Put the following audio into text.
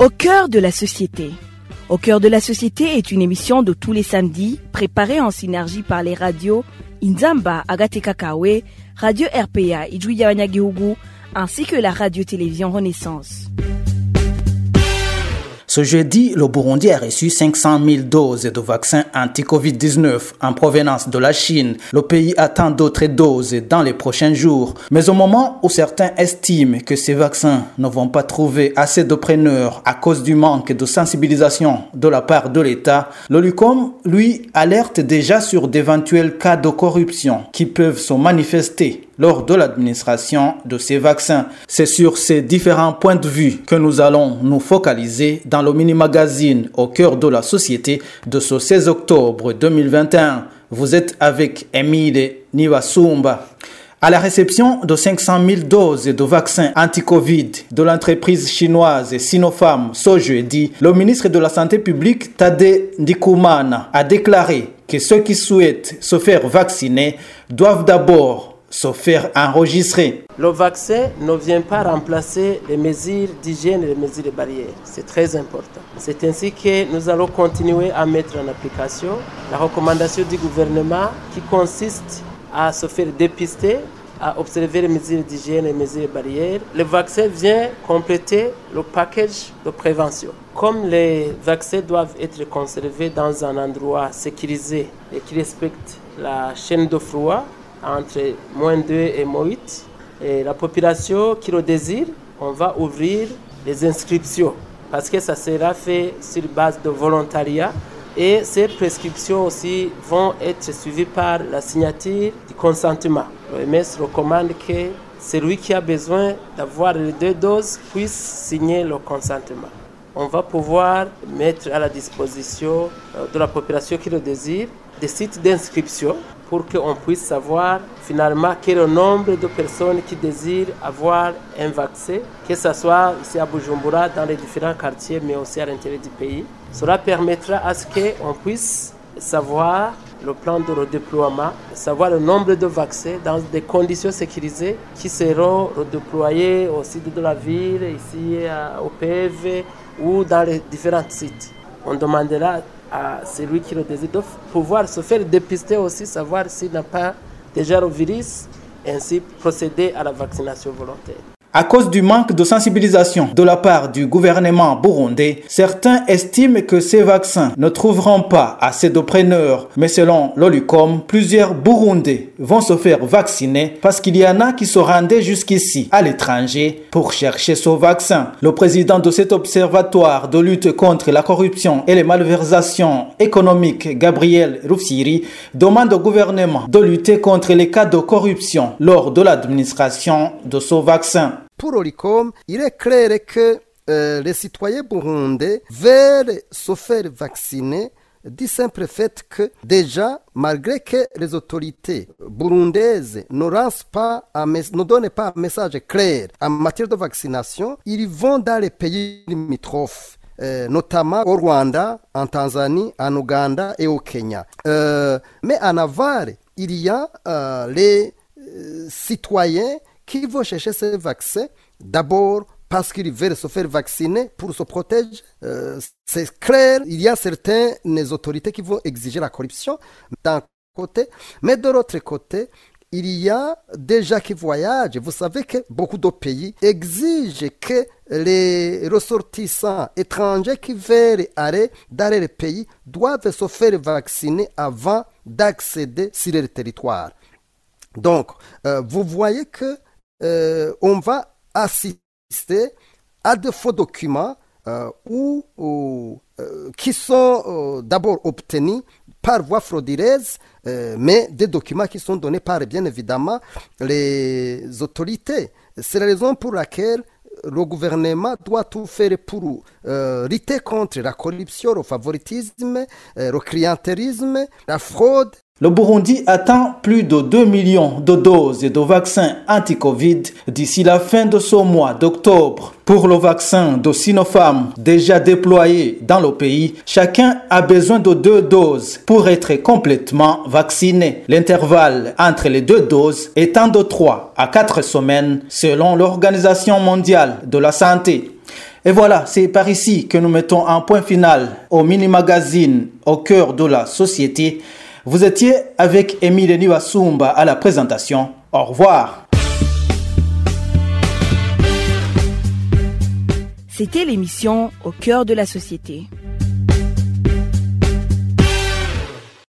Au cœur de la société. Au cœur de la société est une émission de tous les samedis préparée en synergie par les radios Inzamba Agatekakawe, Radio RPA Ijwi Wanyagihugu ainsi que la radio-télévision Renaissance. Ce jeudi, le Burundi a reçu 500 000 doses de vaccins anti-Covid-19 en provenance de la Chine. Le pays attend d'autres doses dans les prochains jours. Mais au moment où certains estiment que ces vaccins ne vont pas trouver assez de preneurs à cause du manque de sensibilisation de la part de l'État, l'OLUCOM, lui, alerte déjà sur d'éventuels cas de corruption qui peuvent se manifester lors de l'administration de ces vaccins. C'est sur ces différents points de vue que nous allons nous focaliser dans le mini-magazine Au cœur de la société de ce 16 octobre 2021. Vous êtes avec Emile Nivasumba. À la réception de 500 000 doses de vaccins anti-Covid de l'entreprise chinoise Sinopharm ce jeudi, le ministre de la Santé publique Tade Ndikumana a déclaré que ceux qui souhaitent se faire vacciner doivent d'abord se faire enregistrer. Le vaccin ne vient pas remplacer les mesures d'hygiène et les mesures de barrière. C'est très important. C'est ainsi que nous allons continuer à mettre en application la recommandation du gouvernement qui consiste à se faire dépister, à observer les mesures d'hygiène et les mesures de barrière. Le vaccin vient compléter le package de prévention. Comme les vaccins doivent être conservés dans un endroit sécurisé et qui respecte la chaîne de froid, entre -2 et -8, et la population qui le désire, on va ouvrir les inscriptions parce que ça sera fait sur base de volontariat et ces prescriptions aussi vont être suivies par la signature du consentement. L'OMS recommande que celui qui a besoin d'avoir les 2 doses puisse signer le consentement. On va pouvoir mettre à la disposition de la population qui le désire des sites d'inscription pour qu'on puisse savoir finalement quel est le nombre de personnes qui désirent avoir un vaccin, que ce soit ici à Bujumbura, dans les différents quartiers, mais aussi à l'intérieur du pays. Cela permettra à ce qu'on puisse savoir le plan de redéploiement, savoir le nombre de vaccins dans des conditions sécurisées qui seront redéployés au site de la ville, ici au PV ou dans les différents sites. On demandera à celui qui le désire de pouvoir se faire dépister aussi, savoir s'il n'a pas déjà le virus, et ainsi procéder à la vaccination volontaire. À cause du manque de sensibilisation de la part du gouvernement burundais, certains estiment que ces vaccins ne trouveront pas assez de preneurs. Mais selon l'OLUCOM, plusieurs Burundais vont se faire vacciner parce qu'il y en a qui se rendaient jusqu'ici à l'étranger pour chercher ce vaccin. Le président de cet observatoire de lutte contre la corruption et les malversations économiques, Gabriel Rufsiri, demande au gouvernement de lutter contre les cas de corruption lors de l'administration de ce vaccin. Pour l'OLUCOM, il est clair que les citoyens burundais veulent se faire vacciner du simple fait que déjà, malgré que les autorités burundaises ne donnent pas un message clair en matière de vaccination, ils vont dans les pays limitrophes. Notamment au Rwanda, en Tanzanie, en Ouganda et au Kenya. Mais en aval, il y a les citoyens qui vont chercher ces vaccins, d'abord parce qu'ils veulent se faire vacciner pour se protéger. C'est clair, il y a certaines autorités qui vont exiger la corruption d'un côté, mais de l'autre côté, il y a des gens qui voyagent. Vous savez que beaucoup de pays exigent que les ressortissants étrangers qui veulent aller dans les pays doivent se faire vacciner avant d'accéder sur le territoire. Donc, vous voyez que on va assister à de faux documents qui sont d'abord obtenus par voie frauduleuse, mais des documents qui sont donnés par, bien évidemment, les autorités. C'est la raison pour laquelle le gouvernement doit tout faire pour lutter contre la corruption, le favoritisme, le clientélisme, la fraude. Le Burundi attend plus de 2 millions de doses de vaccins anti-Covid d'ici la fin de ce mois d'octobre. Pour le vaccin de Sinopharm déjà déployé dans le pays, chacun a besoin de 2 doses pour être complètement vacciné. L'intervalle entre les 2 doses étant de 3 à 4 semaines selon l'Organisation mondiale de la santé. Et voilà, c'est par ici que nous mettons un point final au mini-magazine Au cœur de la société. Vous étiez avec Émile Niwasumba à la présentation. Au revoir. C'était l'émission Au cœur de la société.